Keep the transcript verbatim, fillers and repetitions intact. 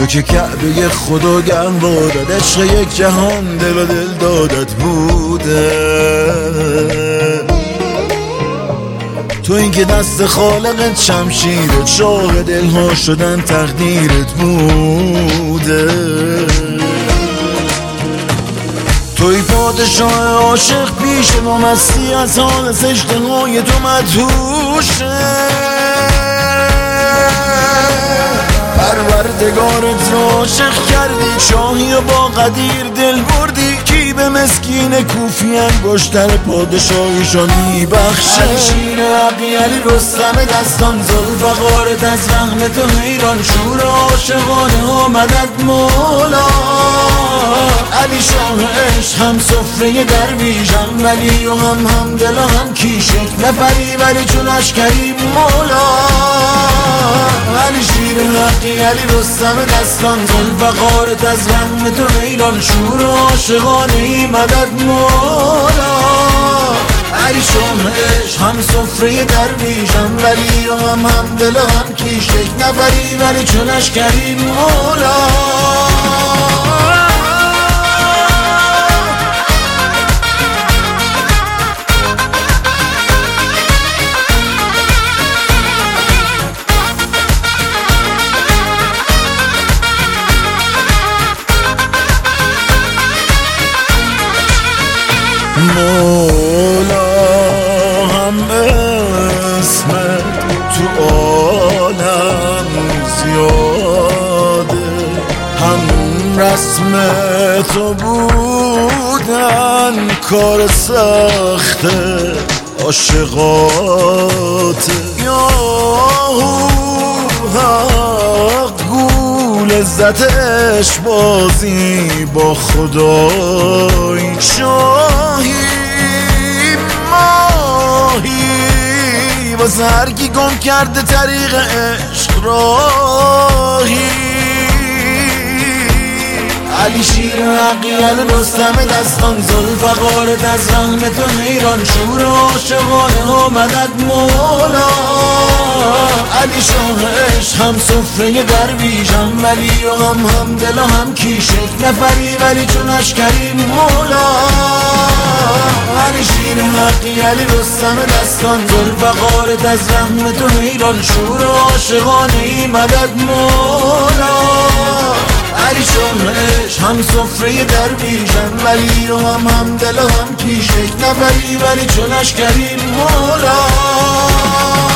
تو که کعبه خدا گرم بادت، عشق یک جهان دل و دل دادت بوده. تو این که دست خالقت شمشیرت، شاه دلها شدن تقدیرت بوده. توی پادشاه عاشق پیش ما، مستی از حال سجده های تو مدهوشه. پروردگارت رو عاشق کردی، شاهی و با قدیر دل بردی. کی به مسکین کوفی انگشتر پادشاهیشو میبخشه؟ شیر عقی علی رستم دستان، ذوالفقارت از وهم تو حیران. شور عاشقانه آمدت مولا، علی شاه عشق هم سفره درویشم، ولی و هم هم دل و هم کیشک نفری ولی چون اشکری مولا. علی شیر حقی علی رستم دستان، ذوالفقارت از وهم تو حیران. شور عاشقانه ای مدد مولا، علی شاه عشق هم سفره درویشم، ولی و هم هم دل و هم کیشک نفری ولی چون اشکری مولا. مولا هم اسمت تو عالم زیاده، هم رسم تو بودن کار سخت عاشقات. یاهو حق گول عزتش بازی با خدای، شاهی ماهی واسه هر کی گم کرده طریق عشق راهی. علی شیر حقی علی رستم دستان، ذوالفقارت از وهم تو حیران. شور عاشقانه آمدت مولا، علی شاه عشق هم سفره درویشم، ولی و هم هم دل و هم کیشک نفری ولی چون اشکری مولا. علی شیر حقی علی رستم دستان، ذوالفقارت از وهم تو حیران. شور عاشقانه ای مدد مولا، علی شاه عشق هم سفره درویشم، ولی و هم هم دل و هم کیشک نفری ولی چون اشکری مولا.